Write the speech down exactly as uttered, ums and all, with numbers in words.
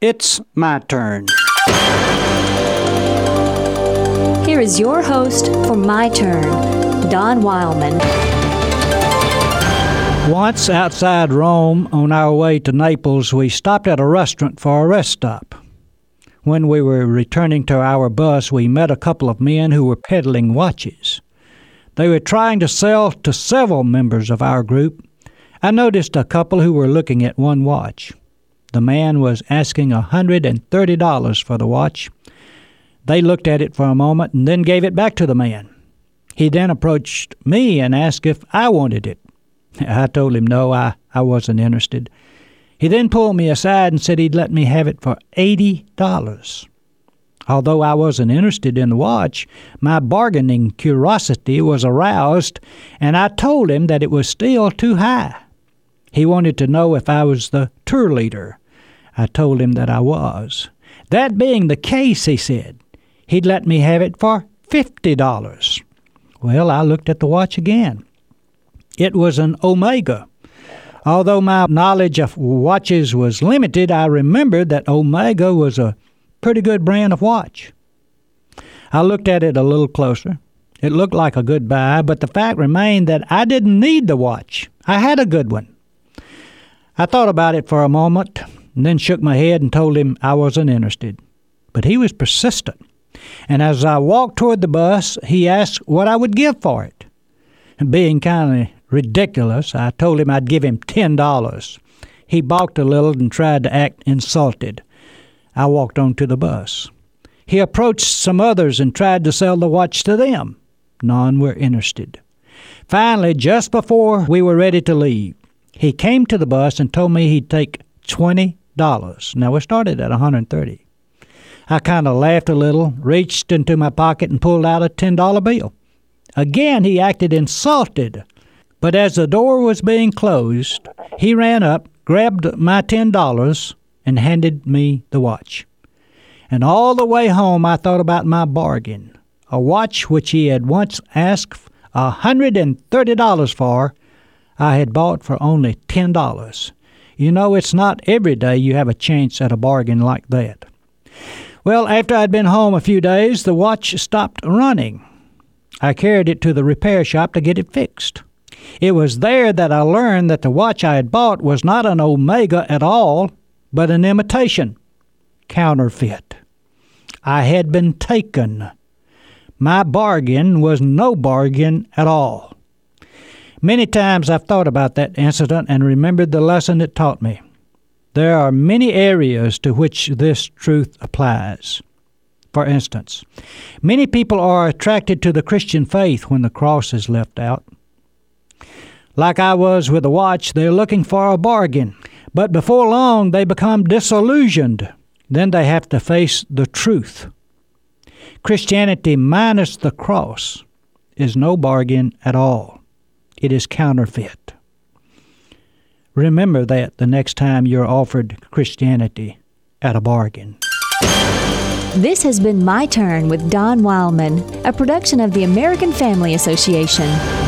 It's my turn. Here is your host for My Turn, Don Wildman. Once outside Rome, on our way to Naples, we stopped at a restaurant for a rest stop. When we were returning to our bus, we met a couple of men who were peddling watches. They were trying to sell to several members of our group. I noticed a couple who were looking at one watch. The man was asking one hundred thirty dollars for the watch. They looked at it for a moment and then gave it back to the man. He then approached me and asked if I wanted it. I told him no, I, I wasn't interested. He then pulled me aside and said he'd let me have it for eighty dollars. Although I wasn't interested in the watch, my bargaining curiosity was aroused, and I told him that it was still too high. He wanted to know if I was the tour leader. I told him that I was. That being the case, he said, he'd let me have it for fifty dollars. Well, I looked at the watch again. It was an Omega. Although my knowledge of watches was limited, I remembered that Omega was a pretty good brand of watch. I looked at it a little closer. It looked like a good buy, but the fact remained that I didn't need the watch. I had a good one. I thought about it for a moment and then shook my head and told him I wasn't interested. But he was persistent. And as I walked toward the bus, he asked what I would give for it. And being kind of ridiculous, I told him I'd give him ten dollars. He balked a little and tried to act insulted. I walked on to the bus. He approached some others and tried to sell the watch to them. None were interested. Finally, just before we were ready to leave, he came to the bus and told me he'd take twenty dollars. Now, we started at one hundred thirty dollars. I kind of laughed a little, reached into my pocket and pulled out a ten dollar bill. Again, he acted insulted. But as the door was being closed, he ran up, grabbed my ten dollars, and handed me the watch. And all the way home, I thought about my bargain. A watch which he had once asked one hundred thirty dollars for, I had bought for only ten dollars. You know, it's not every day you have a chance at a bargain like that. Well, after I'd been home a few days, the watch stopped running. I carried it to the repair shop to get it fixed. It was there that I learned that the watch I had bought was not an Omega at all, but an imitation, counterfeit. I had been taken. My bargain was no bargain at all. Many times I've thought about that incident and remembered the lesson it taught me. There are many areas to which this truth applies. For instance, many people are attracted to the Christian faith when the cross is left out. Like I was with the watch, they're looking for a bargain. But before long, they become disillusioned. Then they have to face the truth. Christianity minus the cross is no bargain at all. It is counterfeit. Remember that the next time you're offered Christianity at a bargain. This has been My Turn with Don Wildman, a production of the American Family Association.